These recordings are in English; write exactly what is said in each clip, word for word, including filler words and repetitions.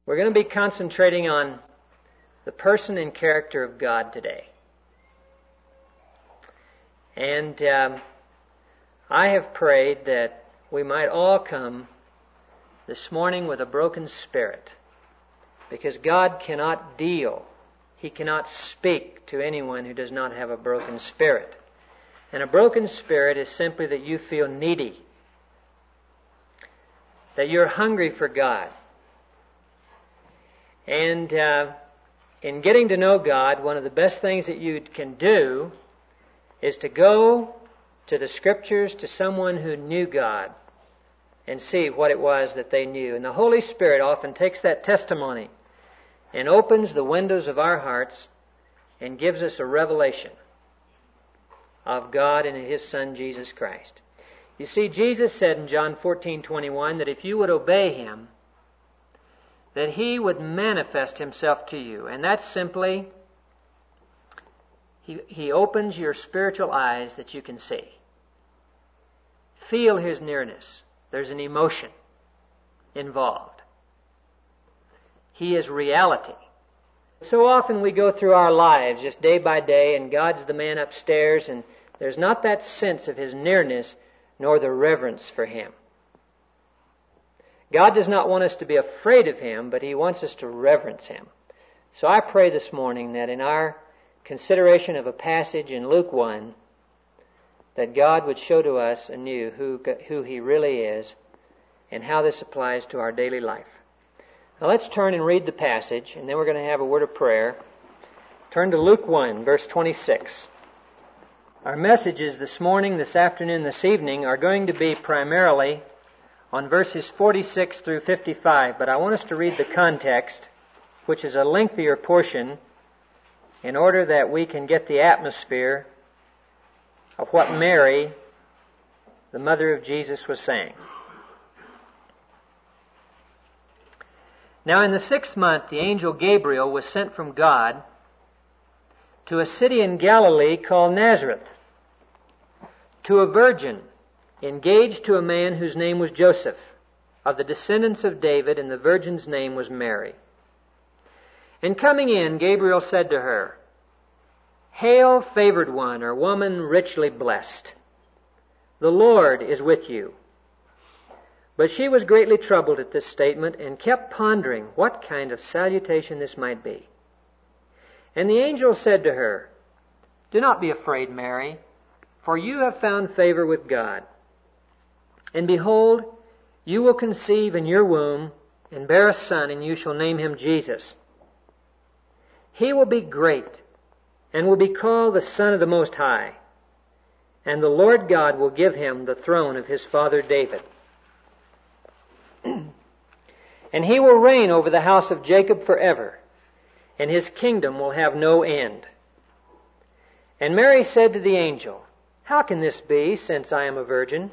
We're going to be concentrating on the person and character of God today. And um, I have prayed that we might all come this morning with a broken spirit, because God cannot deal, He cannot speak to anyone who does not have a broken spirit. And a broken spirit is simply that you feel needy, that you're hungry for God. And uh, in getting to know God, one of the best things that you can do is to go to the Scriptures, to someone who knew God, and see what it was that they knew. And the Holy Spirit often takes that testimony and opens the windows of our hearts and gives us a revelation of God and His Son, Jesus Christ. You see, Jesus said in John fourteen twenty-one that if you would obey Him, that He would manifest Himself to you. And that's simply, He, he opens your spiritual eyes that you can see. Feel His nearness. There's an emotion involved. He is reality. So often we go through our lives just day by day, and God's the man upstairs, and there's not that sense of His nearness nor the reverence for Him. God does not want us to be afraid of Him, but He wants us to reverence Him. So I pray this morning that in our consideration of a passage in Luke one, that God would show to us anew who, who He really is and how this applies to our daily life. Now let's turn and read the passage, and then we're going to have a word of prayer. Turn to Luke one, verse twenty-six. Our messages this morning, this afternoon, this evening are going to be primarily on verses forty-six through fifty-five, but I want us to read the context, which is a lengthier portion, in order that we can get the atmosphere of what Mary, the mother of Jesus, was saying. Now in the sixth month, the angel Gabriel was sent from God to a city in Galilee called Nazareth, to a virgin engaged to a man whose name was Joseph, of the descendants of David, and the virgin's name was Mary. And coming in, Gabriel said to her, "Hail, favored one, or woman richly blessed. The Lord is with you." But she was greatly troubled at this statement and kept pondering what kind of salutation this might be. And the angel said to her, "Do not be afraid, Mary, for you have found favor with God. And behold, you will conceive in your womb and bear a son, and you shall name him Jesus. He will be great and will be called the Son of the Most High. And the Lord God will give him the throne of his father David. And he will reign over the house of Jacob forever, and his kingdom will have no end." And Mary said to the angel, "How can this be, since I am a virgin?"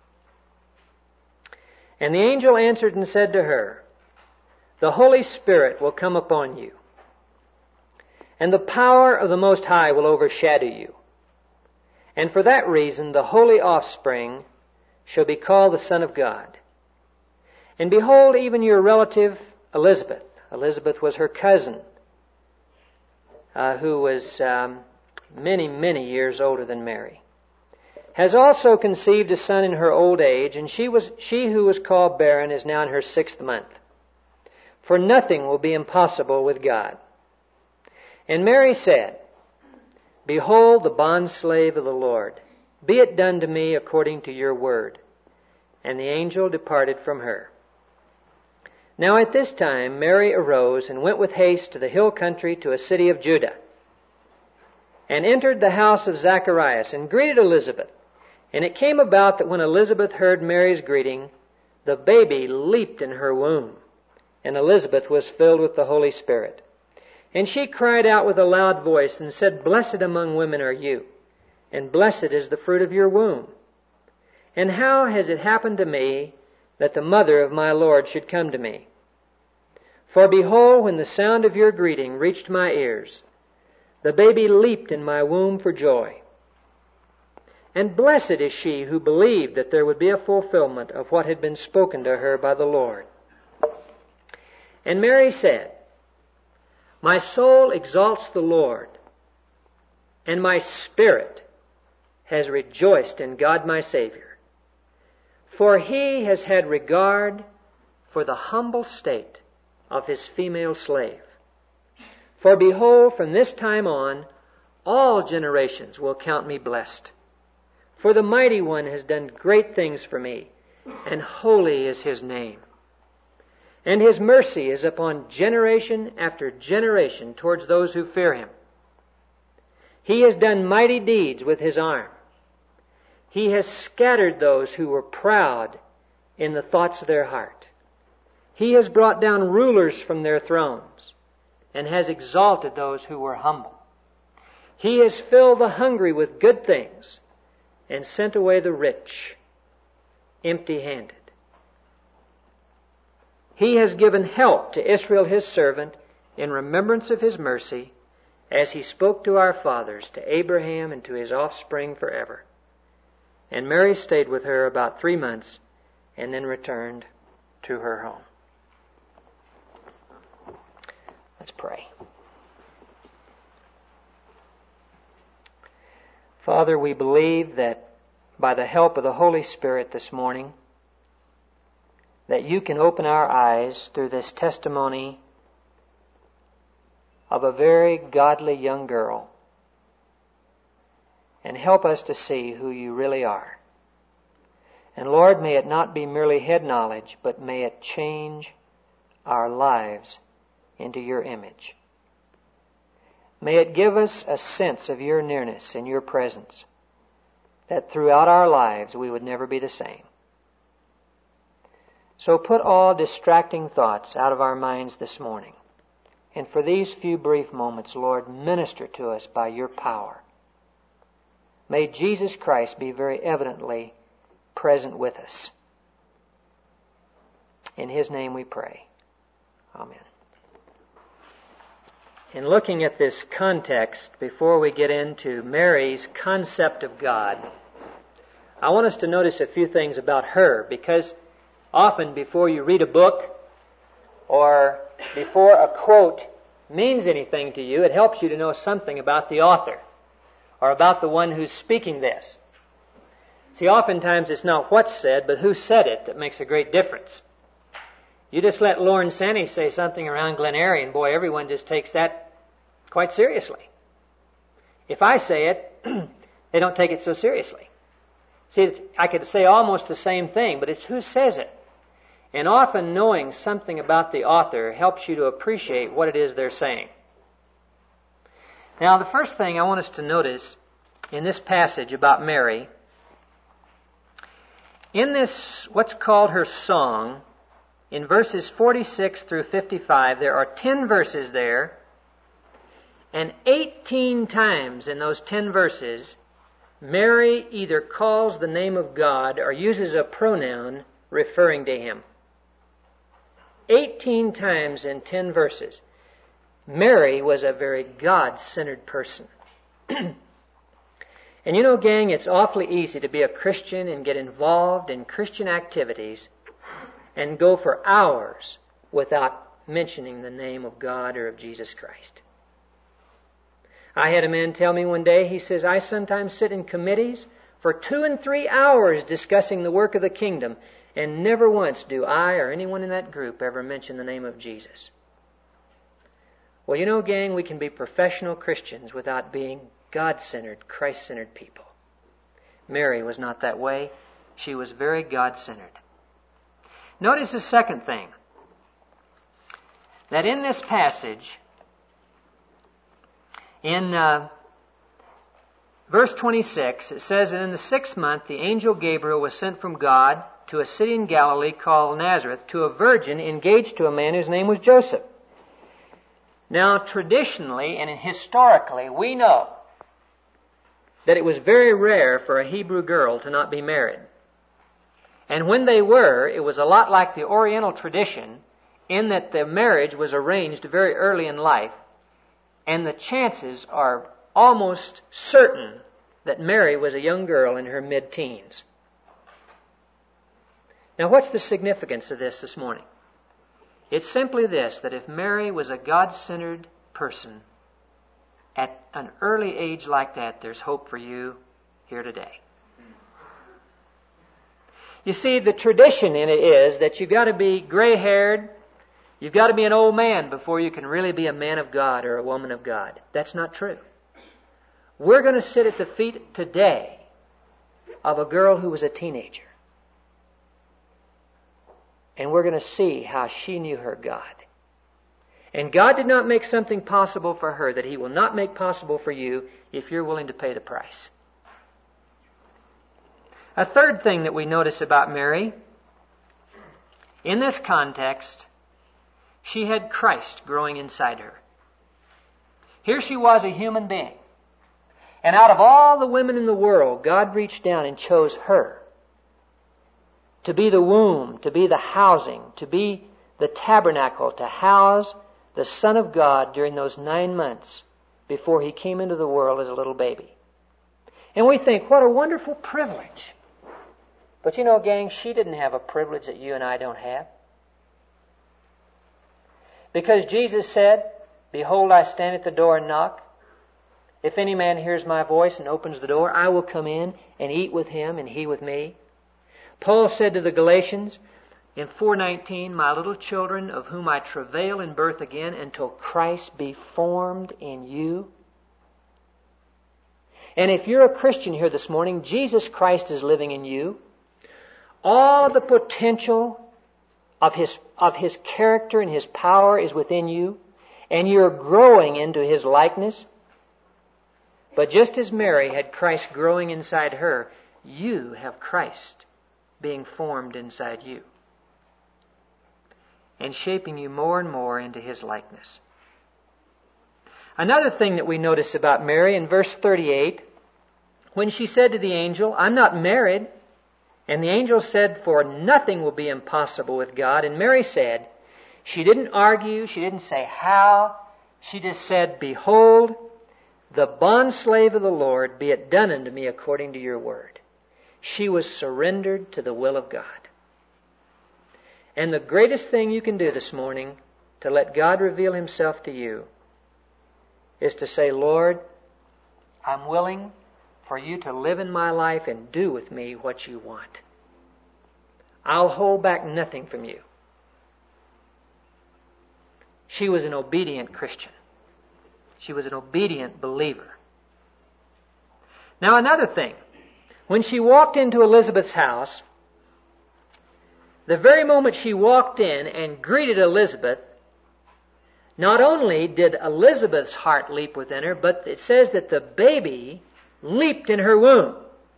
And the angel answered and said to her, "The Holy Spirit will come upon you, and the power of the Most High will overshadow you. And for that reason the holy offspring shall be called the Son of God. And behold, even your relative Elizabeth," Elizabeth was her cousin, uh, who was um, many, many years older than Mary, "has also conceived a son in her old age, and she was she who was called barren is now in her sixth month. For nothing will be impossible with God." And Mary said, "Behold, the bondslave of the Lord. Be it done to me according to your word." And the angel departed from her. Now at this time Mary arose and went with haste to the hill country, to a city of Judah, and entered the house of Zacharias, and greeted Elizabeth. And it came about that when Elizabeth heard Mary's greeting, the baby leaped in her womb, and Elizabeth was filled with the Holy Spirit. And she cried out with a loud voice and said, "Blessed among women are you, and blessed is the fruit of your womb. And how has it happened to me that the mother of my Lord should come to me? For behold, when the sound of your greeting reached my ears, the baby leaped in my womb for joy. And blessed is she who believed that there would be a fulfillment of what had been spoken to her by the Lord. And Mary said, My soul exalts the Lord, and my spirit has rejoiced in God my Savior, for he has had regard for the humble state of his female slave. For behold, from this time on, all generations will count me blessed. For the Mighty One has done great things for me, and holy is his name. And his mercy is upon generation after generation towards those who fear him. He has done mighty deeds with his arm. He has scattered those who were proud in the thoughts of their heart. He has brought down rulers from their thrones and has exalted those who were humble. He has filled the hungry with good things and sent away the rich empty-handed. He has given help to Israel his servant in remembrance of his mercy, as he spoke to our fathers, to Abraham and to his offspring forever. And Mary stayed with her about three months and then returned to her home. Let's pray. Father, we believe that by the help of the Holy Spirit this morning, that you can open our eyes through this testimony of a very godly young girl and help us to see who you really are. And Lord, may it not be merely head knowledge, but may it change our lives into your image. May it give us a sense of your nearness and your presence, that throughout our lives we would never be the same. So put all distracting thoughts out of our minds this morning. And for these few brief moments, Lord, minister to us by your power. May Jesus Christ be very evidently present with us. In his name we pray. Amen. In looking at this context, before we get into Mary's concept of God, I want us to notice a few things about her, because often before you read a book or before a quote means anything to you, it helps you to know something about the author or about the one who's speaking this. See, oftentimes it's not what's said, but who said it that makes a great difference. You just let Lorne Sanny say something around Glen Eyrie, and boy, everyone just takes that quite seriously. If I say it, they don't take it so seriously. See, it's, I could say almost the same thing, but it's who says it. And often knowing something about the author helps you to appreciate what it is they're saying. Now, the first thing I want us to notice in this passage about Mary, in this, what's called her song, in verses forty-six through fifty-five, there are ten verses there, and eighteen times in those ten verses, Mary either calls the name of God or uses a pronoun referring to him. Eighteen times in ten verses. Mary was a very God-centered person. And you know, gang, it's awfully easy to be a Christian and get involved in Christian activities and go for hours without mentioning the name of God or of Jesus Christ. I had a man tell me one day, he says, I sometimes sit in committees for two and three hours discussing the work of the kingdom, and never once do I or anyone in that group ever mention the name of Jesus. Well, you know, gang, we can be professional Christians without being God-centered, Christ-centered people. Mary was not that way. She was very God-centered. Notice the second thing, that in this passage, in uh, verse twenty-six, it says that in the sixth month the angel Gabriel was sent from God to a city in Galilee called Nazareth to a virgin engaged to a man whose name was Joseph. Now, traditionally and historically, we know that it was very rare for a Hebrew girl to not be married. And when they were, it was a lot like the Oriental tradition in that the marriage was arranged very early in life, and the chances are almost certain that Mary was a young girl in her mid-teens. Now, what's the significance of this this morning? It's simply this, that if Mary was a God-centered person at an early age like that, there's hope for you here today. You see, the tradition in it is that you've got to be gray-haired, you've got to be an old man before you can really be a man of God or a woman of God. That's not true. We're going to sit at the feet today of a girl who was a teenager. And we're going to see how she knew her God. And God did not make something possible for her that He will not make possible for you if you're willing to pay the price. A third thing that we notice about Mary, in this context, she had Christ growing inside her. Here she was, a human being. And out of all the women in the world, God reached down and chose her to be the womb, to be the housing, to be the tabernacle, to house the Son of God during those nine months before He came into the world as a little baby. And we think, what a wonderful privilege. But you know, gang, she didn't have a privilege that you and I don't have. Because Jesus said, "Behold, I stand at the door and knock. If any man hears my voice and opens the door, I will come in and eat with him and he with me." Paul said to the Galatians in four nineteen, "My little children, of whom I travail in birth again until Christ be formed in you." And if you're a Christian here this morning, Jesus Christ is living in you. All the potential of His, of His character and His power is within you, and you're growing into His likeness. But just as Mary had Christ growing inside her, you have Christ being formed inside you and shaping you more and more into His likeness. Another thing that we notice about Mary in verse thirty-eight, when she said to the angel, "I'm not married," and the angel said, "For nothing will be impossible with God," and Mary said, she didn't argue, she didn't say how, she just said, "Behold, the bondslave of the Lord, be it done unto me according to your word." She was surrendered to the will of God. And the greatest thing you can do this morning to let God reveal Himself to you is to say, "Lord, I'm willing for you to live in my life and do with me what you want. I'll hold back nothing from you." She was an obedient Christian. She was an obedient believer. Now another thing. When she walked into Elizabeth's house, the very moment she walked in and greeted Elizabeth, not only did Elizabeth's heart leap within her, but it says that the baby leaped in her womb.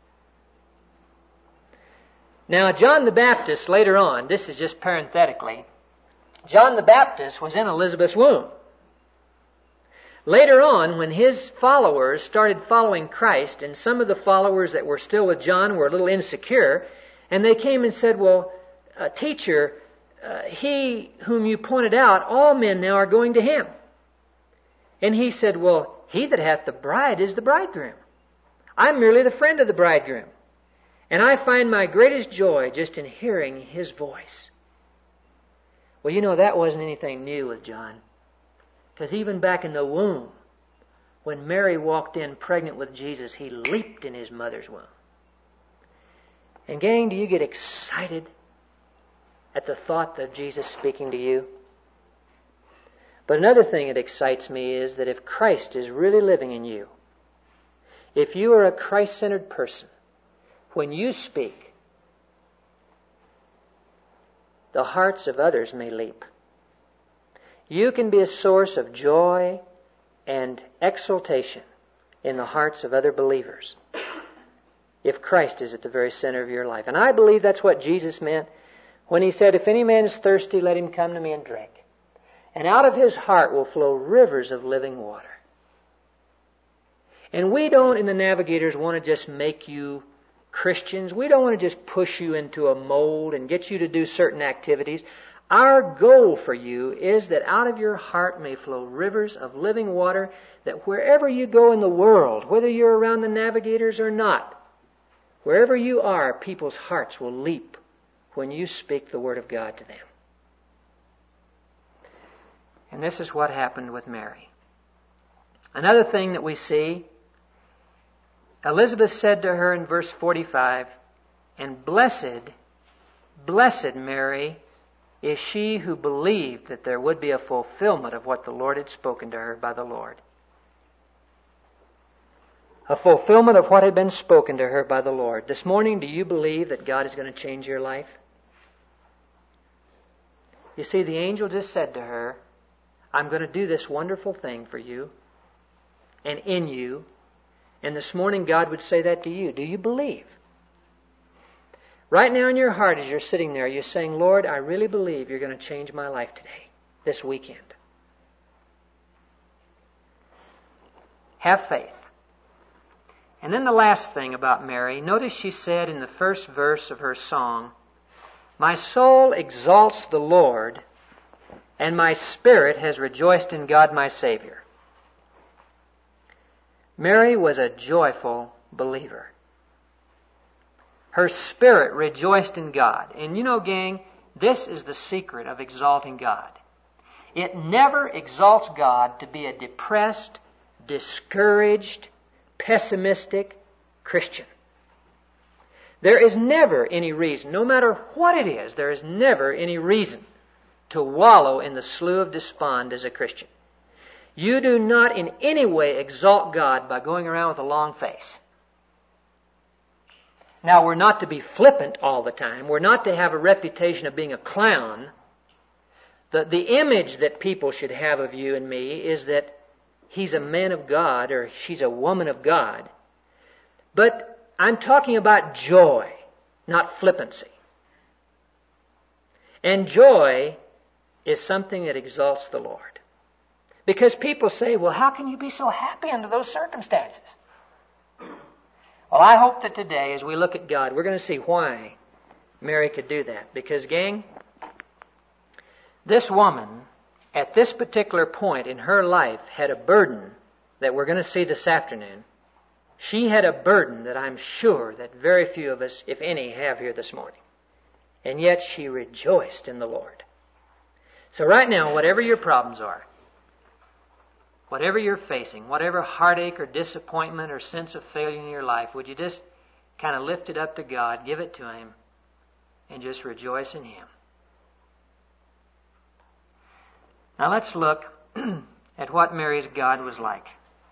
Now, John the Baptist, later on, this is just parenthetically, John the Baptist was in Elizabeth's womb. Later on, when his followers started following Christ, and some of the followers that were still with John were a little insecure, and they came and said, "Well, uh, teacher, uh, he whom you pointed out, all men now are going to him." And he said, "Well, he that hath the bride is the bridegroom. I'm merely the friend of the bridegroom. And I find my greatest joy just in hearing his voice." Well, you know, that wasn't anything new with John. Because even back in the womb, when Mary walked in pregnant with Jesus, he leaped in his mother's womb. And gang, do you get excited at the thought of Jesus speaking to you? But another thing that excites me is that if Christ is really living in you, if you are a Christ-centered person, when you speak, the hearts of others may leap. You can be a source of joy and exultation in the hearts of other believers if Christ is at the very center of your life. And I believe that's what Jesus meant when He said, "If any man is thirsty, let him come to me and drink. And out of his heart will flow rivers of living water." And we don't, in the Navigators, want to just make you Christians. We don't want to just push you into a mold and get you to do certain activities. Our goal for you is that out of your heart may flow rivers of living water, that wherever you go in the world, whether you're around the Navigators or not, wherever you are, people's hearts will leap when you speak the Word of God to them. And this is what happened with Mary. Another thing that we see, Elizabeth said to her in verse forty-five, "And blessed, blessed Mary is she who believed that there would be a fulfillment of what the Lord had spoken to her by the Lord." A fulfillment of what had been spoken to her by the Lord. This morning, do you believe that God is going to change your life? You see, the angel just said to her, "I'm going to do this wonderful thing for you and in you." And this morning, God would say that to you. Do you believe? Right now in your heart, as you're sitting there, you're saying, "Lord, I really believe you're going to change my life today, this weekend." Have faith. And then the last thing about Mary, notice she said in the first verse of her song, "My soul exalts the Lord, and my spirit has rejoiced in God my Savior." Mary was a joyful believer. Her spirit rejoiced in God. And you know, gang, this is the secret of exalting God. It never exalts God to be a depressed, discouraged, pessimistic Christian. There is never any reason, no matter what it is, there is never any reason to wallow in the slough of despond as a Christian. You do not in any way exalt God by going around with a long face. Now, we're not to be flippant all the time. We're not to have a reputation of being a clown. The, the image that people should have of you and me is that he's a man of God or she's a woman of God. But I'm talking about joy, not flippancy. And joy is something that exalts the Lord. Because people say, "Well, how can you be so happy under those circumstances?" Well, I hope that today, as we look at God, we're going to see why Mary could do that. Because, gang, this woman, at this particular point in her life, had a burden that we're going to see this afternoon. She had a burden that I'm sure that very few of us, if any, have here this morning. And yet she rejoiced in the Lord. So right now, whatever your problems are, whatever you're facing, whatever heartache or disappointment or sense of failure in your life, would you just kind of lift it up to God, give it to Him, and just rejoice in Him? Now let's look at what Mary's God was like.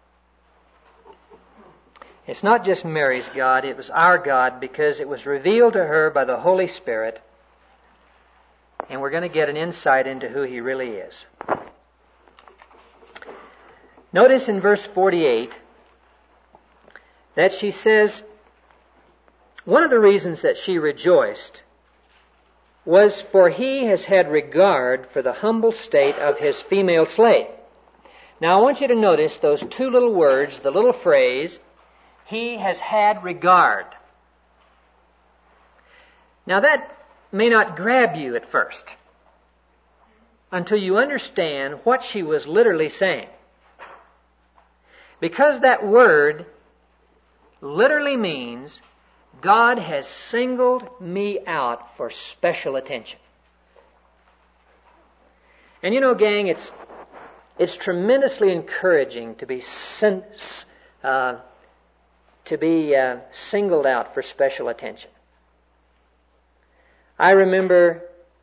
It's not just Mary's God, it was our God because it was revealed to her by the Holy Spirit, and we're going to get an insight into who He really is. Notice in verse forty-eight that she says, one of the reasons that she rejoiced was for he has had regard for the humble state of his female slave. Now I want you to notice those two little words, the little phrase, he has had regard. Now that may not grab you at first until you understand what she was literally saying. Because that word literally means God has singled me out for special attention. And you know, gang, it's it's tremendously encouraging to be sin, uh, to be uh, singled out for special attention. I remember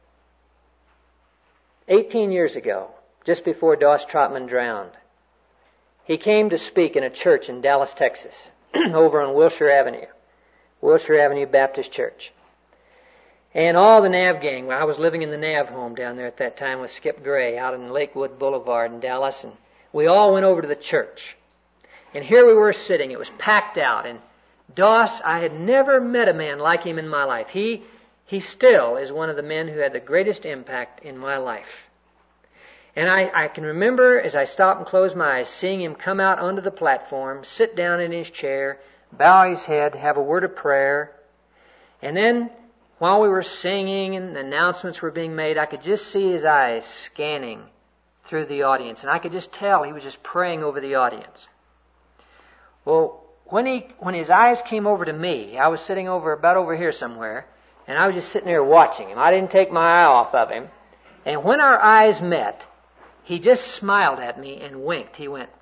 eighteen years ago, just before Doss Trotman drowned, he came to speak in a church in Dallas, Texas, over on Wilshire Avenue, Wilshire Avenue Baptist Church. And all the Nav gang, I was living in the Nav home down there at that time with Skip Gray out in Lakewood Boulevard in Dallas, and we all went over to the church. And here we were sitting, it was packed out, and Doss, I had never met a man like him in my life. He, he still is one of the men who had the greatest impact in my life. And I, I can remember as I stopped and closed my eyes, seeing him come out onto the platform, sit down in his chair, bow his head, have a word of prayer. And then, while we were singing and the announcements were being made, I could just see his eyes scanning through the audience. And I could just tell he was just praying over the audience. Well, when he when his eyes came over to me, I was sitting over about over here somewhere, and I was just sitting there watching him. I didn't take my eye off of him. And when our eyes met, he just smiled at me and winked. He went.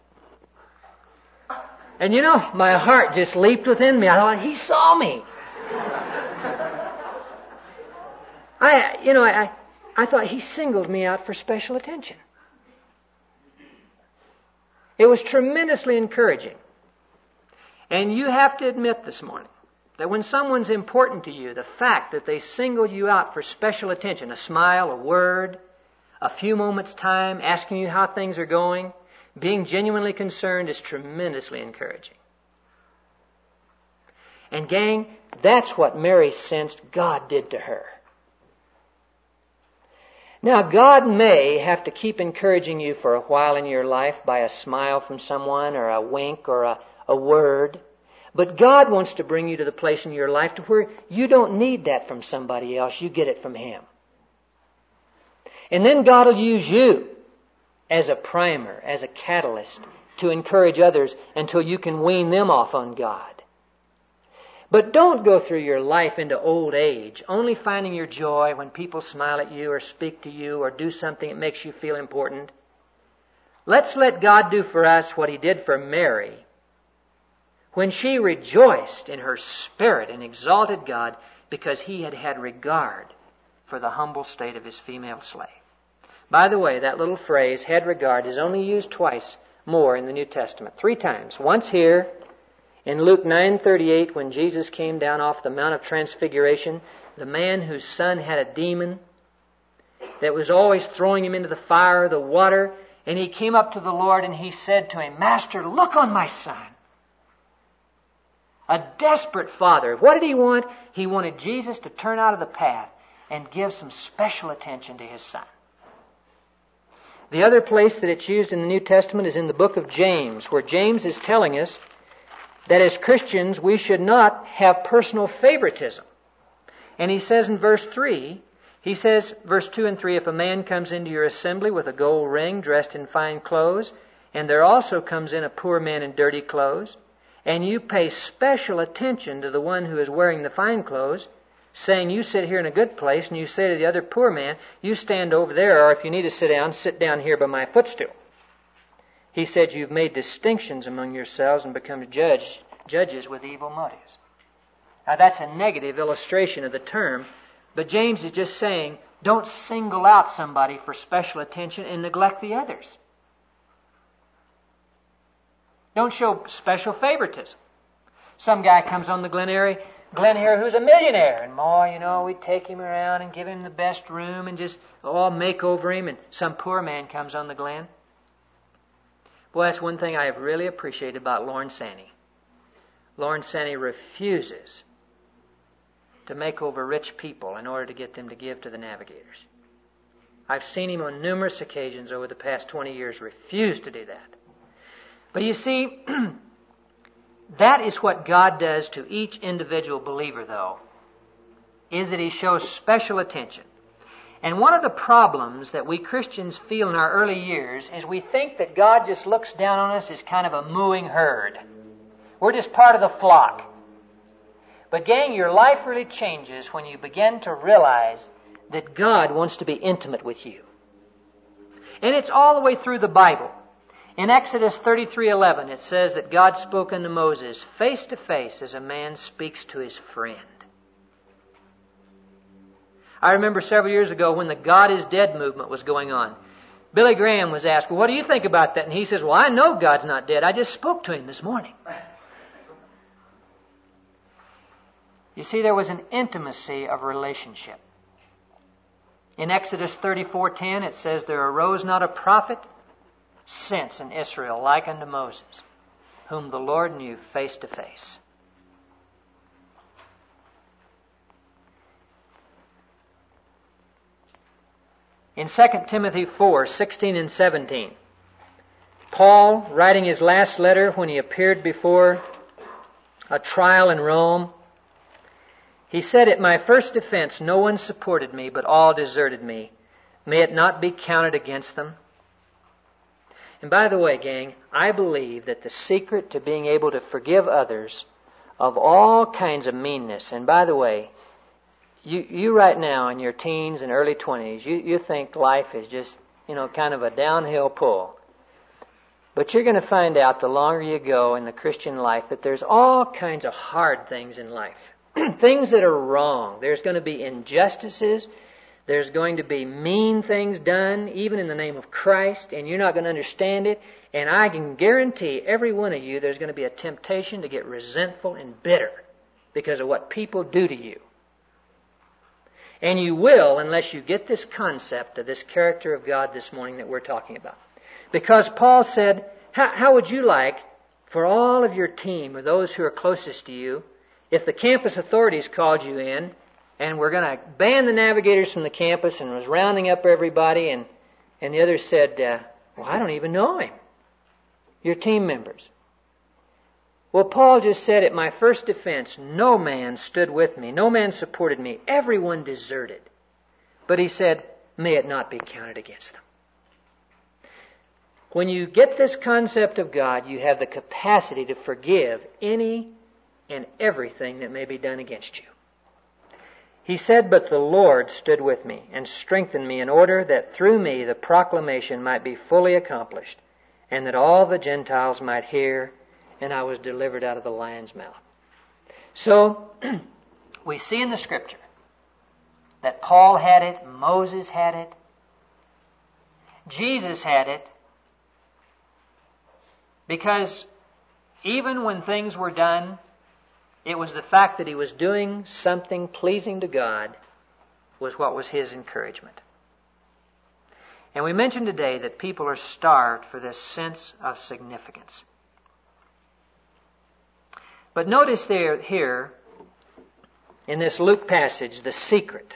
And you know, my heart just leaped within me. I thought, he saw me. I, you know, I, I thought he singled me out for special attention. It was tremendously encouraging. And you have to admit this morning that when someone's important to you, the fact that they single you out for special attention, a smile, a word, a few moments' time, asking you how things are going, being genuinely concerned is tremendously encouraging. And gang, that's what Mary sensed God did to her. Now, God may have to keep encouraging you for a while in your life by a smile from someone or a wink or a, a word. But God wants to bring you to the place in your life to where you don't need that from somebody else. You get it from Him. And then God will use you as a primer, as a catalyst to encourage others until you can wean them off on God. But don't go through your life into old age only finding your joy when people smile at you or speak to you or do something that makes you feel important. Let's let God do for us what He did for Mary when she rejoiced in her spirit and exalted God because He had had regard for the humble state of His female slave. By the way, that little phrase, had regard, is only used twice more in the New Testament. Three times. Once here, in Luke nine thirty-eight, when Jesus came down off the Mount of Transfiguration, the man whose son had a demon that was always throwing him into the fire or the water, and he came up to the Lord and he said to him, Master, look on my son. A desperate father. What did he want? He wanted Jesus to turn out of the path and give some special attention to his son. The other place that it's used in the New Testament is in the book of James, where James is telling us that as Christians we should not have personal favoritism. And he says in verse three, he says, verse two and three, if a man comes into your assembly with a gold ring dressed in fine clothes, and there also comes in a poor man in dirty clothes, and you pay special attention to the one who is wearing the fine clothes, saying, you sit here in a good place, and you say to the other poor man, you stand over there, or if you need to sit down, sit down here by my footstool. He said, you've made distinctions among yourselves and become judge, judges with evil motives. Now that's a negative illustration of the term, but James is just saying, don't single out somebody for special attention and neglect the others. Don't show special favoritism. Some guy comes on the Glen Eyre, Glen Eyre who's a millionaire, and more, you know, we take him around and give him the best room and just all make over him, and some poor man comes on the Glen. Boy, that's one thing I have really appreciated about Lorne Sanney. Lorne Sanney refuses to make over rich people in order to get them to give to the Navigators. I've seen him on numerous occasions over the past twenty years refuse to do that. But you see, that is what God does to each individual believer, though, is that He shows special attention. And one of the problems that we Christians feel in our early years is we think that God just looks down on us as kind of a mooing herd. We're just part of the flock. But gang, your life really changes when you begin to realize that God wants to be intimate with you. And it's all the way through the Bible. In Exodus thirty-three eleven, it says that God spoke unto Moses face to face as a man speaks to his friend. I remember several years ago when the God is Dead movement was going on. Billy Graham was asked, well, what do you think about that? And he says, well, I know God's not dead. I just spoke to Him this morning. You see, there was an intimacy of relationship. In Exodus thirty-four ten, it says, there arose not a prophet since in Israel like unto Moses, whom the Lord knew face to face. In Second Timothy four sixteen and seventeen, Paul, writing his last letter when he appeared before a trial in Rome, he said, at my first defense no one supported me, but all deserted me. May it not be counted against them. And by the way, gang, I believe that the secret to being able to forgive others of all kinds of meanness, and by the way, you, you right now in your teens and early twenties, you, you think life is just you know, kind of a downhill pull. But you're going to find out the longer you go in the Christian life that there's all kinds of hard things in life. Things that are wrong. There's going to be injustices. There's going to be mean things done, even in the name of Christ, and you're not going to understand it. And I can guarantee every one of you there's going to be a temptation to get resentful and bitter because of what people do to you. And you will unless you get this concept of this character of God this morning that we're talking about. Because Paul said, how, how would you like for all of your team or those who are closest to you, if the campus authorities called you in and we're going to ban the navigators from the campus and was rounding up everybody and, and the others said, uh, well, I don't even know him. Your team members. Well, Paul just said at my first defense, no man stood with me. No man supported me. Everyone deserted. But he said, may it not be counted against them. When you get this concept of God, you have the capacity to forgive any and everything that may be done against you. He said, but the Lord stood with me and strengthened me in order that through me the proclamation might be fully accomplished, and that all the Gentiles might hear, and I was delivered out of the lion's mouth. So, we see in the Scripture that Paul had it, Moses had it, Jesus had it, because even when things were done, it was the fact that he was doing something pleasing to God was what was his encouragement. And we mentioned today that people are starved for this sense of significance. But notice there, here, in this Luke passage, the secret.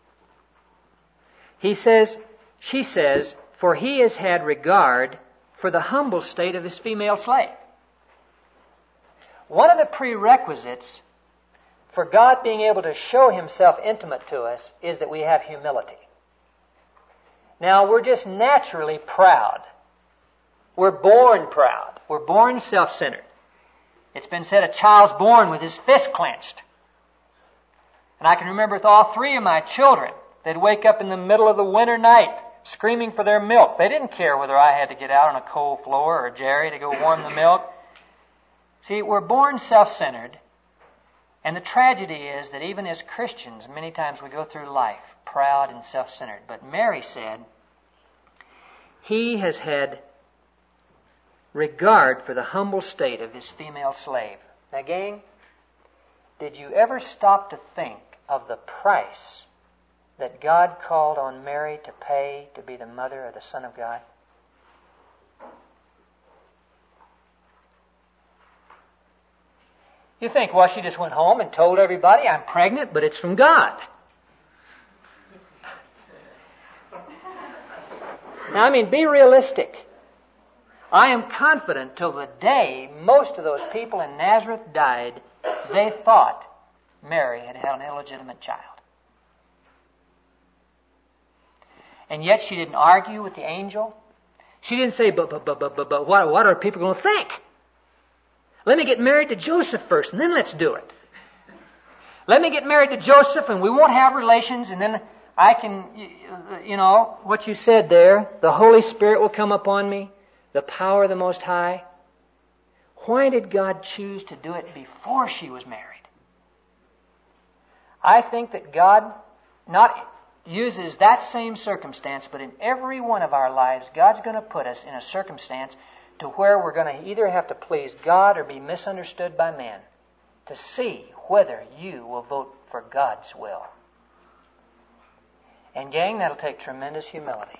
He says, she says, for he has had regard for the humble state of his female slave. One of the prerequisites for God being able to show himself intimate to us is that we have humility. Now, we're just naturally proud. We're born proud. We're born self-centered. It's been said a child's born with his fist clenched. And I can remember with all three of my children, they'd wake up in the middle of the winter night screaming for their milk. They didn't care whether I had to get out on a cold floor or Jerry to go warm the milk. See, we're born self-centered, and the tragedy is that even as Christians, many times we go through life proud and self-centered. But Mary said, he has had regard for the humble state of his female slave. Now, gang, did you ever stop to think of the price that God called on Mary to pay to be the mother of the Son of God? You think, well, she just went home and told everybody, I'm pregnant, but it's from God. Now, I mean, be realistic. I am confident till the day most of those people in Nazareth died, they thought Mary had had an illegitimate child. And yet she didn't argue with the angel. She didn't say, but, but, but, but, but, but what, what are people going to think? Let me get married to Joseph first, and then let's do it. Let me get married to Joseph, and we won't have relations, and then I can, you know, what you said there, the Holy Spirit will come upon me, the power of the Most High. Why did God choose to do it before she was married? I think that God not uses that same circumstance, but in every one of our lives, God's going to put us in a circumstance to where we're going to either have to please God or be misunderstood by men to see whether you will vote for God's will. And gang, that'll take tremendous humility.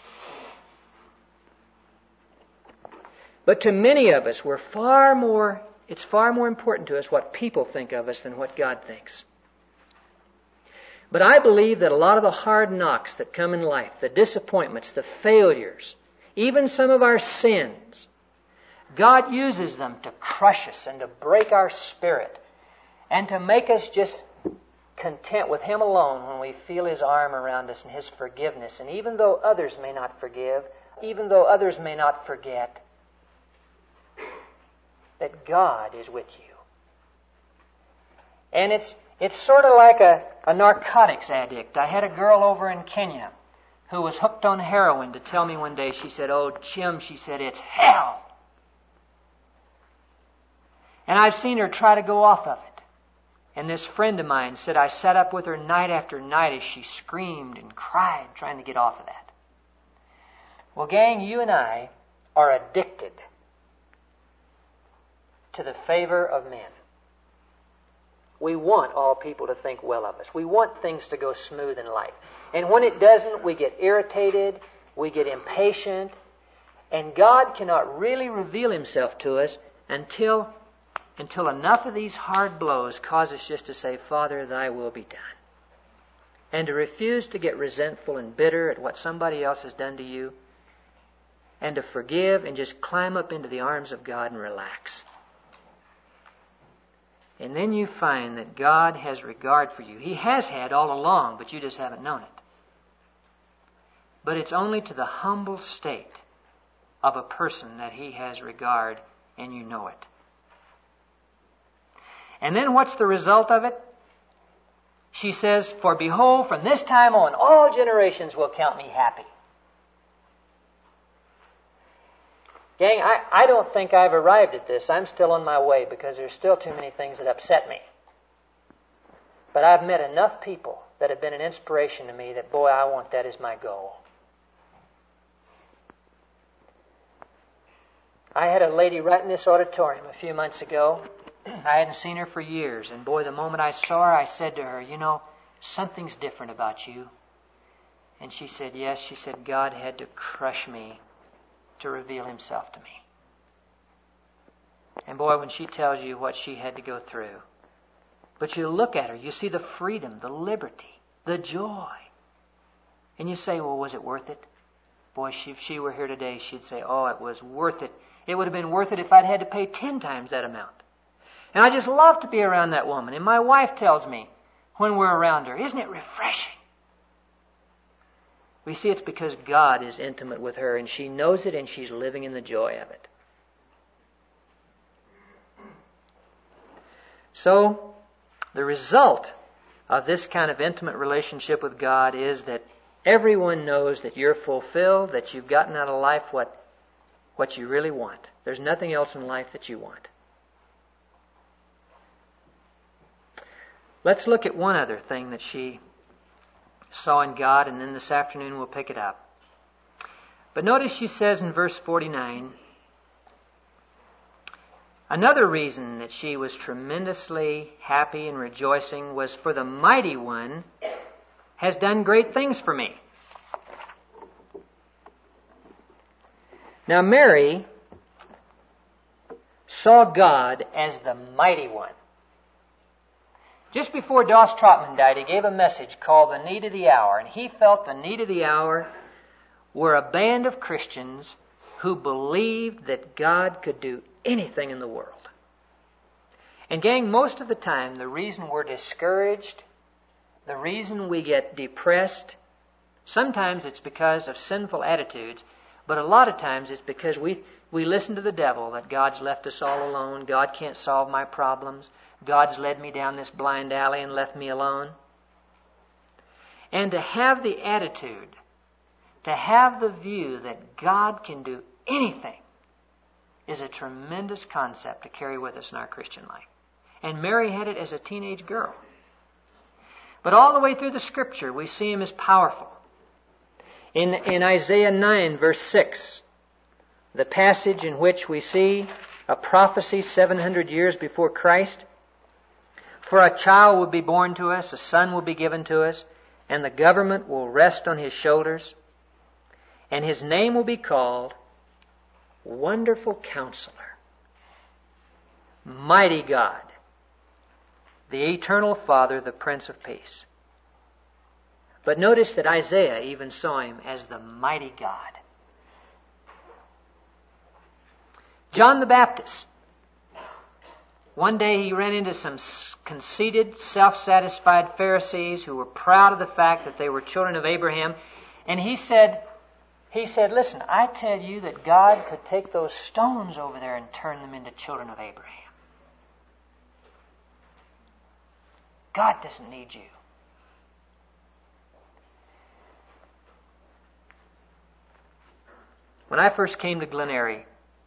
But to many of us, we're far more, it's far more important to us what people think of us than what God thinks. But I believe that a lot of the hard knocks that come in life, the disappointments, the failures, even some of our sins, God uses them to crush us and to break our spirit and to make us just content with Him alone when we feel His arm around us and His forgiveness. And even though others may not forgive, even though others may not forget, that God is with you. And it's it's sort of like a, a narcotics addict. I had a girl over in Kenya who was hooked on heroin, to tell me one day, she said, "Oh, Jim," she said, "it's hell." And I've seen her try to go off of it. And this friend of mine said, I sat up with her night after night as she screamed and cried trying to get off of that. Well, gang, you and I are addicted to the favor of men. We want all people to think well of us. We want things to go smooth in life. And when it doesn't, we get irritated, we get impatient, and God cannot really reveal Himself to us until, until enough of these hard blows cause us just to say, "Father, Thy will be done." And to refuse to get resentful and bitter at what somebody else has done to you, and to forgive and just climb up into the arms of God and relax. And then you find that God has regard for you. He has had all along, but you just haven't known it. But it's only to the humble state of a person that He has regard, and you know it. And then what's the result of it? She says, "For behold, from this time on, all generations will count me happy." Gang, I, I don't think I've arrived at this. I'm still on my way because there's still too many things that upset me. But I've met enough people that have been an inspiration to me that, boy, I want that as my goal. I had a lady right in this auditorium a few months ago. I hadn't seen her for years, and boy, the moment I saw her, I said to her, "You know, something's different about you." And she said, "Yes," she said, "God had to crush me to reveal Himself to me." And boy, when she tells you what she had to go through, but you look at her, you see the freedom, the liberty, the joy, and you say, "Well, was it worth it?" Boy, she, if she were here today, she'd say, "Oh, it was worth it. It would have been worth it if I'd had to pay ten times that amount." And I just love to be around that woman. And my wife tells me when we're around her, "Isn't it refreshing?" We see it's because God is intimate with her, and she knows it, and she's living in the joy of it. So, the result of this kind of intimate relationship with God is that everyone knows that you're fulfilled, that you've gotten out of life what, what you really want. There's nothing else in life that you want. Let's look at one other thing that she saw in God, and then this afternoon we'll pick it up. But notice she says in verse forty-nine, another reason that she was tremendously happy and rejoicing was, "For the Mighty One has done great things for me." Now Mary saw God as the Mighty One. Just before Doss Trotman died, he gave a message called The Need of the Hour, and he felt the need of the hour were a band of Christians who believed that God could do anything in the world. And gang, most of the time, the reason we're discouraged, the reason we get depressed, sometimes it's because of sinful attitudes, but a lot of times it's because we, we listen to the devil, that God's left us all alone, God can't solve my problems, God's led me down this blind alley and left me alone. And to have the attitude, to have the view that God can do anything, is a tremendous concept to carry with us in our Christian life. And Mary had it as a teenage girl. But all the way through the Scripture, we see Him as powerful. In, in Isaiah nine, verse six, the passage in which we see a prophecy seven hundred years before Christ, "For a child will be born to us, a son will be given to us, and the government will rest on His shoulders, and His name will be called Wonderful Counselor, Mighty God, the Eternal Father, the Prince of Peace." But notice that Isaiah even saw Him as the Mighty God. John the Baptist, one day he ran into some conceited, self-satisfied Pharisees who were proud of the fact that they were children of Abraham. And he said, he said, "Listen, I tell you that God could take those stones over there and turn them into children of Abraham. God doesn't need you." When I first came to Glen Eyrie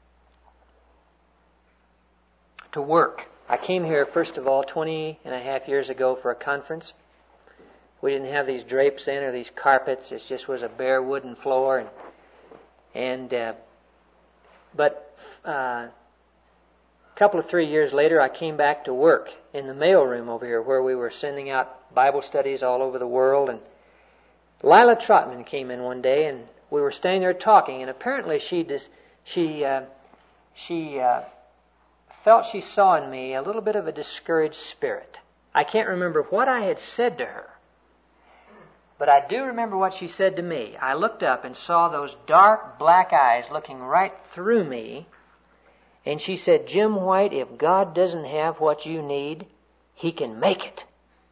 to work, I came here, first of all, twenty and a half years ago for a conference. We didn't have these drapes in or these carpets. It just was a bare wooden floor. And, and uh, but uh, a couple of three years later, I came back to work in the mail room over here where we were sending out Bible studies all over the world. And Lila Trotman came in one day, and we were standing there talking. And apparently, she just, she uh, she uh, felt she saw in me a little bit of a discouraged spirit. I can't remember what I had said to her, but I do remember what she said to me. I looked up and saw those dark black eyes looking right through me. And she said, "Jim White, if God doesn't have what you need, He can make it."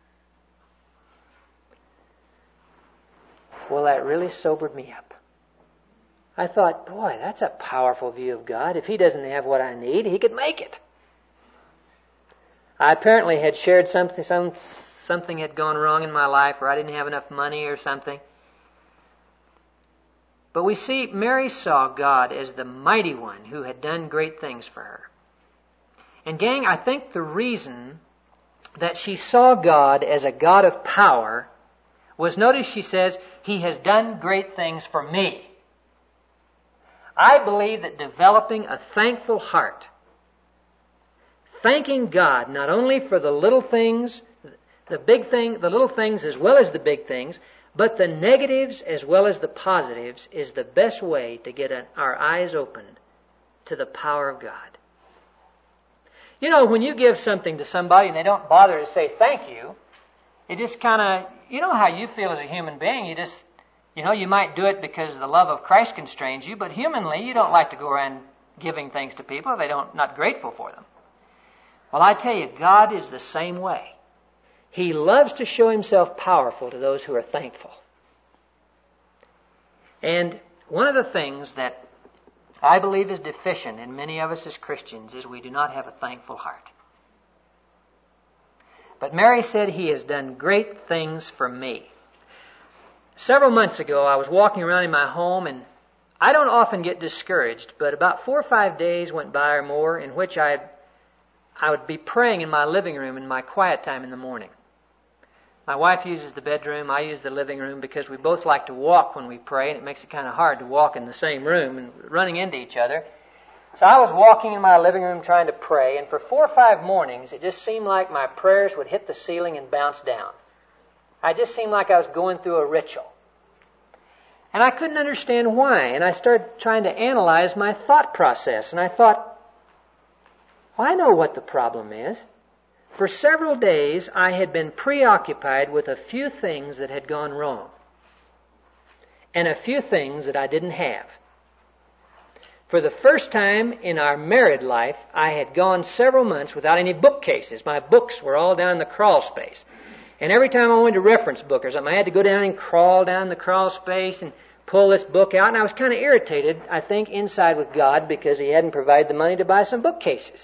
Well, that really sobered me up. I thought, boy, that's a powerful view of God. If He doesn't have what I need, He could make it. I apparently had shared something, some, something had gone wrong in my life, or I didn't have enough money or something. But we see Mary saw God as the mighty one who had done great things for her. And gang, I think the reason that she saw God as a God of power was, notice she says, He has done great things for me. I believe that developing a thankful heart, thanking God not only for the little things, the big thing, the little things as well as the big things, but the negatives as well as the positives, is the best way to get an, our eyes opened to the power of God. You know, when you give something to somebody and they don't bother to say thank you, it just kind of, you know how you feel as a human being. You just, you know, you might do it because the love of Christ constrains you, but humanly, you don't like to go around giving things to people if they don't, not grateful for them. Well, I tell you, God is the same way. He loves to show Himself powerful to those who are thankful. And one of the things that I believe is deficient in many of us as Christians is we do not have a thankful heart. But Mary said, He has done great things for me. Several months ago, I was walking around in my home, and I don't often get discouraged, but about four or five days went by or more in which I I would be praying in my living room in my quiet time in the morning. My wife uses the bedroom, I use the living room, because we both like to walk when we pray, and it makes it kind of hard to walk in the same room and running into each other. So I was walking in my living room trying to pray, and for four or five mornings, it just seemed like my prayers would hit the ceiling and bounce down. I just seemed like I was going through a ritual. And I couldn't understand why, and I started trying to analyze my thought process, and I thought, well, I know what the problem is. For several days, I had been preoccupied with a few things that had gone wrong, and a few things that I didn't have. For the first time in our married life, I had gone several months without any bookcases. My books were all down in the crawl space. And every time I went to reference book or something, I had to go down and crawl down the crawl space and pull this book out. And I was kind of irritated, I think, inside with God because He hadn't provided the money to buy some bookcases.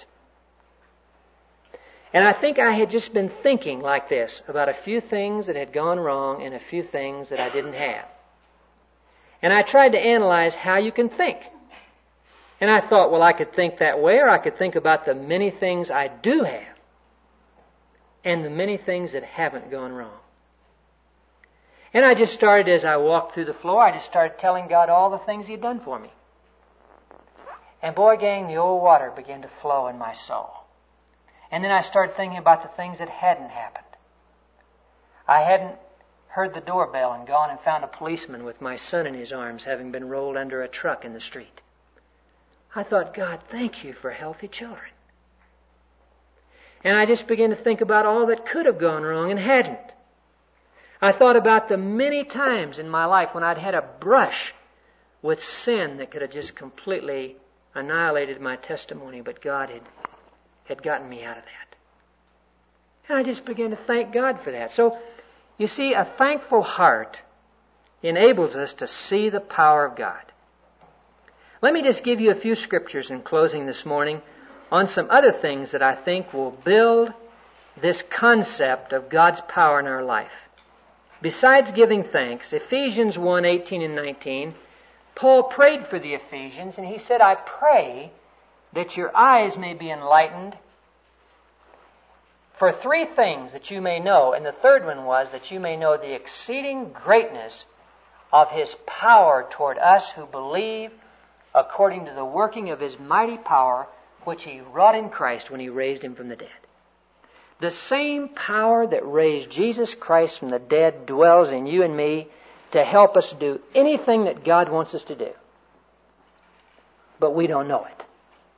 And I think I had just been thinking like this about a few things that had gone wrong and a few things that I didn't have. And I tried to analyze how you can think. And I thought, well, I could think that way, or I could think about the many things I do have and the many things that haven't gone wrong. And I just started, as I walked through the floor, I just started telling God all the things He had done for me. And boy, gang, the old water began to flow in my soul. And then I started thinking about the things that hadn't happened. I hadn't heard the doorbell and gone and found a policeman with my son in his arms, having been rolled under a truck in the street. I thought, God, thank You for healthy children. And I just began to think about all that could have gone wrong and hadn't. I thought about the many times in my life when I'd had a brush with sin that could have just completely annihilated my testimony, but God had, had gotten me out of that. And I just began to thank God for that. So, you see, a thankful heart enables us to see the power of God. Let me just give you a few scriptures in closing this morning on some other things that I think will build this concept of God's power in our life. Besides giving thanks, Ephesians one, eighteen and nineteen, Paul prayed for the Ephesians, and he said, I pray that your eyes may be enlightened for three things that you may know. And the third one was that you may know the exceeding greatness of His power toward us who believe, according to the working of His mighty power, which He wrought in Christ when He raised Him from the dead. The same power that raised Jesus Christ from the dead dwells in you and me to help us do anything that God wants us to do. But we don't know it.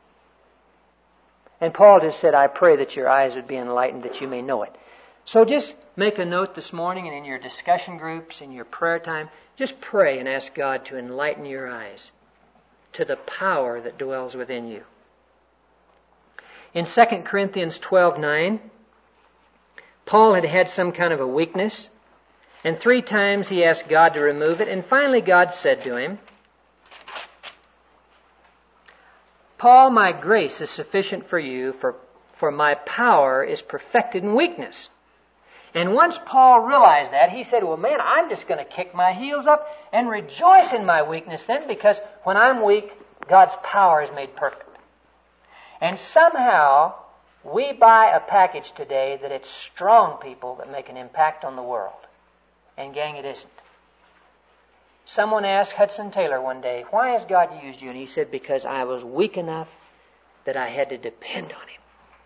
And Paul just said, I pray that your eyes would be enlightened, that you may know it. So just make a note this morning, and in your discussion groups, in your prayer time, just pray and ask God to enlighten your eyes to the power that dwells within you. In Second Corinthians twelve nine, Paul had had some kind of a weakness, and three times he asked God to remove it, and finally God said to him, Paul, my grace is sufficient for you, for, for my power is perfected in weakness. And once Paul realized that, he said, well, man, I'm just going to kick my heels up and rejoice in my weakness then, because when I'm weak, God's power is made perfect. And somehow, we buy a package today that it's strong people that make an impact on the world. And gang, it isn't. Someone asked Hudson Taylor one day, why has God used you? And he said, because I was weak enough that I had to depend on Him.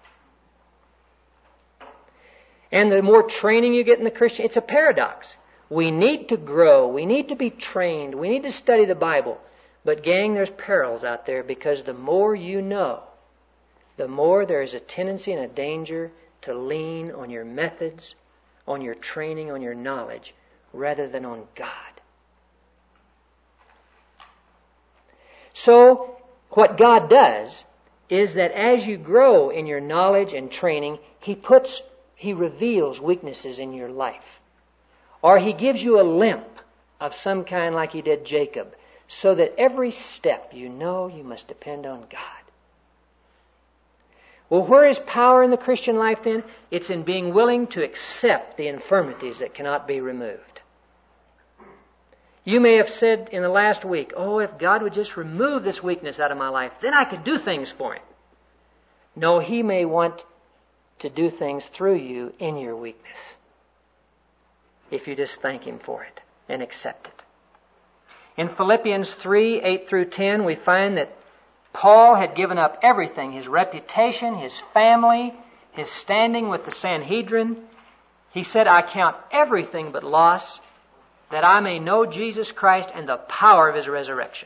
And the more training you get in the Christian, it's a paradox. We need to grow. We need to be trained. We need to study the Bible. But gang, there's perils out there, because the more you know, the more there is a tendency and a danger to lean on your methods, on your training, on your knowledge, rather than on God. So, what God does is that as you grow in your knowledge and training, He puts, He reveals weaknesses in your life. Or He gives you a limp of some kind like He did Jacob, so that every step you know you must depend on God. Well, where is power in the Christian life then? It's in being willing to accept the infirmities that cannot be removed. You may have said in the last week, oh, if God would just remove this weakness out of my life, then I could do things for Him. No, He may want to do things through you in your weakness, if you just thank Him for it and accept it. In Philippians three, eight through ten, we find that Paul had given up everything, his reputation, his family, his standing with the Sanhedrin. He said, I count everything but loss, that I may know Jesus Christ and the power of His resurrection.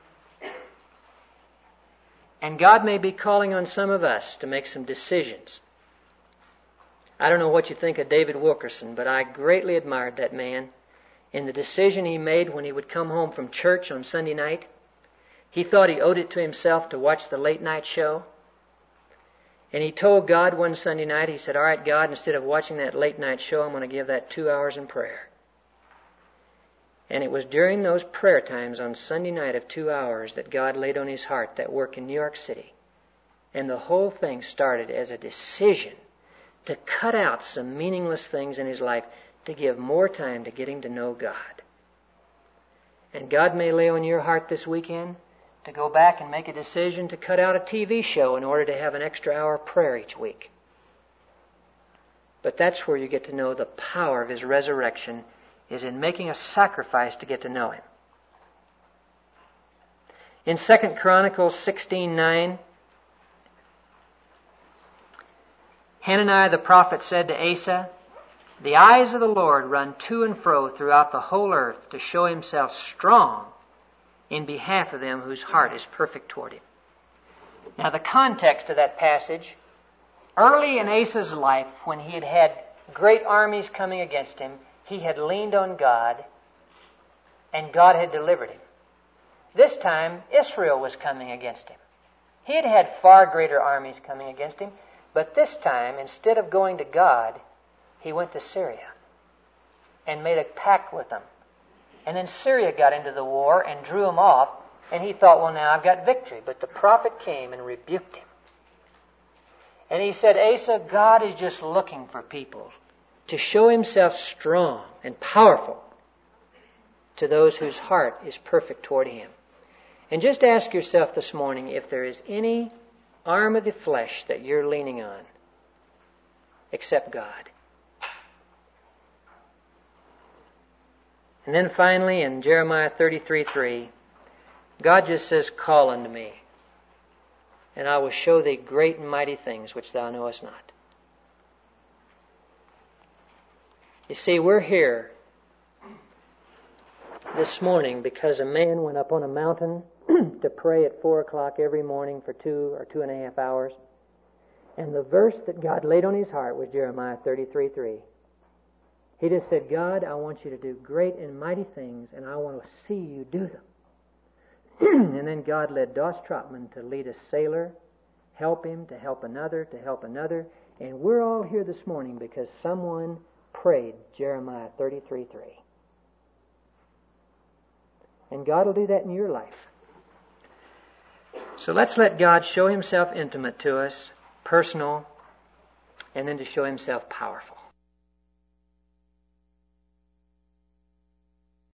And God may be calling on some of us to make some decisions. I don't know what you think of David Wilkerson, but I greatly admired that man in the decision he made when he would come home from church on Sunday night. He thought he owed it to himself to watch the late night show. And he told God one Sunday night, he said, all right, God, instead of watching that late night show, I'm going to give that two hours in prayer. And it was during those prayer times on Sunday night of two hours that God laid on his heart that work in New York City. And the whole thing started as a decision to cut out some meaningless things in his life to give more time to getting to know God. And God may lay on your heart this weekend to go back and make a decision to cut out a T V show in order to have an extra hour of prayer each week. But that's where you get to know the power of His resurrection, is in making a sacrifice to get to know Him. In Second Chronicles sixteen nine, Hananiah the prophet said to Asa, the eyes of the Lord run to and fro throughout the whole earth to show Himself strong in behalf of them whose heart is perfect toward Him. Now the context of that passage, early in Asa's life, when he had had great armies coming against him, he had leaned on God, and God had delivered him. This time, Israel was coming against him. He had had far greater armies coming against him, but this time, instead of going to God, he went to Syria and made a pact with them. And then Syria got into the war and drew him off, and he thought, well, now I've got victory. But the prophet came and rebuked him. And he said, Asa, God is just looking for people to show Himself strong and powerful to those whose heart is perfect toward Him. And just ask yourself this morning if there is any arm of the flesh that you're leaning on except God. And then finally in Jeremiah thirty-three three, God just says, call unto me, and I will show thee great and mighty things which thou knowest not. You see, we're here this morning because a man went up on a mountain to pray at four o'clock every morning for two or two and a half hours. And the verse that God laid on his heart was Jeremiah thirty-three three. He just said, God, I want you to do great and mighty things, and I want to see you do them. And then God led Doss Trotman to lead a sailor, help him, to help another, to help another. And we're all here this morning because someone prayed Jeremiah thirty-three three. And God will do that in your life. So let's let God show Himself intimate to us, personal, and then to show Himself powerful.